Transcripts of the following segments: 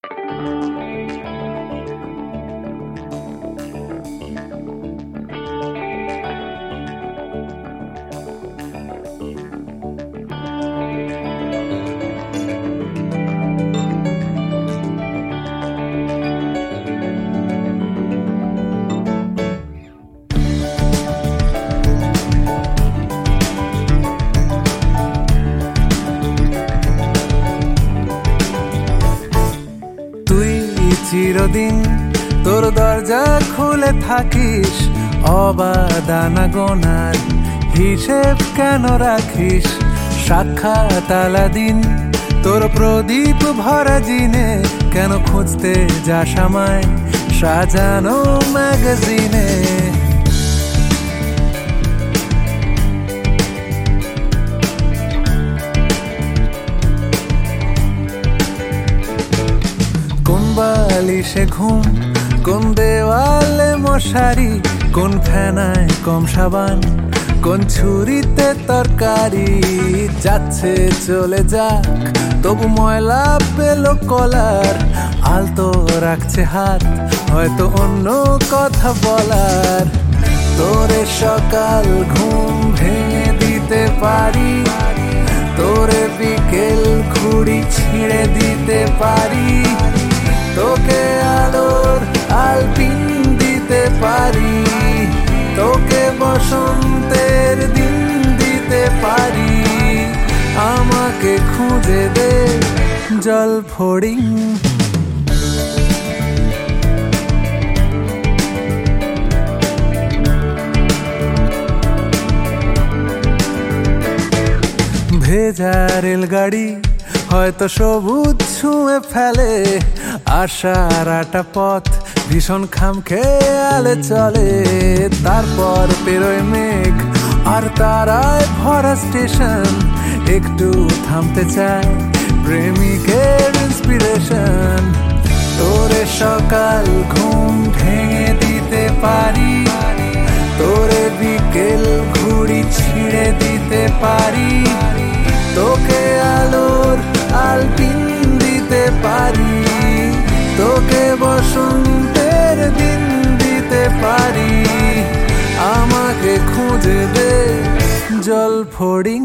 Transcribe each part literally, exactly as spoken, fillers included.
চিরদিন তোর দরজা খুলে থাকিস, অবাদানা গোনার হিসেব কেন রাখিস? সাক্ষাৎ আলাদিন তোর প্রদীপ ভরা জিনে, কেন খুঁজতে যাস আমায় সাজানো ম্যাগাজিনে? কোন বালিশে ঘুম, কোন দেওয়ালে মশারি, কোন ফেনায় কম সাবান, কোন ছুরিতে তরকারি? যাচ্ছে চলে যাক, তবু ময়লা পেল কলার, আলতো রাখছে হাত, হয়তো অন্য কথা বলার। তোরে সকাল ঘুম ভেঙে দিতে পারি, তোরে বিকেল ঘুড়ি ছিঁড়ে দিতে পারি, তোকে আলোর আলপিন দিতে পারি, তোকে বসন্তের দিন দিতে পারি। আমাকে খুঁজে দে জল ফড়িং, ভেজা রেলগাড়ি হয়তো সবুজ ছুঁয়ে ফেলে, আশার আটা পথ ভীষণ খাম খেয়ালে চলে। তারপর পেরোয় মেঘ আর তারায় ভরা স্টেশন, একটু থামতে চায় প্রেমিকের ইন্সপিরেশন। তোরে সকাল ঘুম ভেঙে দিতে পারি, তোরে বিকেল ঘুড়ি ছিঁড়ে দিতে পারি, তোকে আলোর আলপিন দিতে পারি, তোকে বসন্তের দিন দিতে পারি। আমাকে খুঁজে দে জল ফড়িং,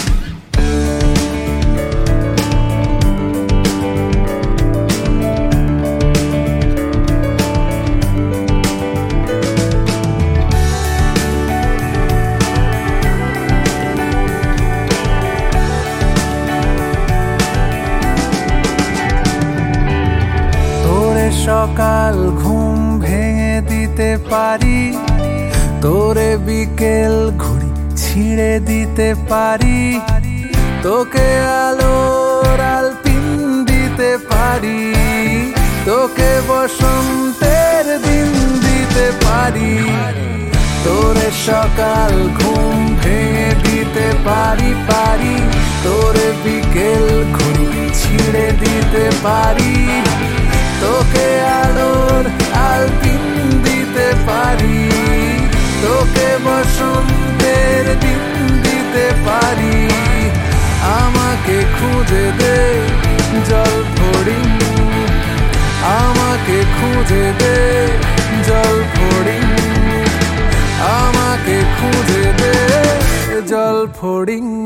সকাল ঘুম ভেঙে দিতে পারি, তোরে বিকেল ঘুড়ি ছিঁড়ে দিতে পারি, তোকে আলোর আলপিন দিতে পারি, তোকে বসন্তের দিন দিতে পারি। তোরে সকাল ঘুম ভেঙে দিতে পারি পারি, তোরে বিকেল ঘুড়ি ছিঁড়ে দিতে পারি, তোকে আলোর আলপিন দিতে পারি, তোকে বসন্তের দিন দিতে পারি। আমাকে খুঁজে দে জল ফড়িং, আমাকে খুঁজে দে জল ফড়িং, আমাকে খুঁজে দে জল ফড়িং।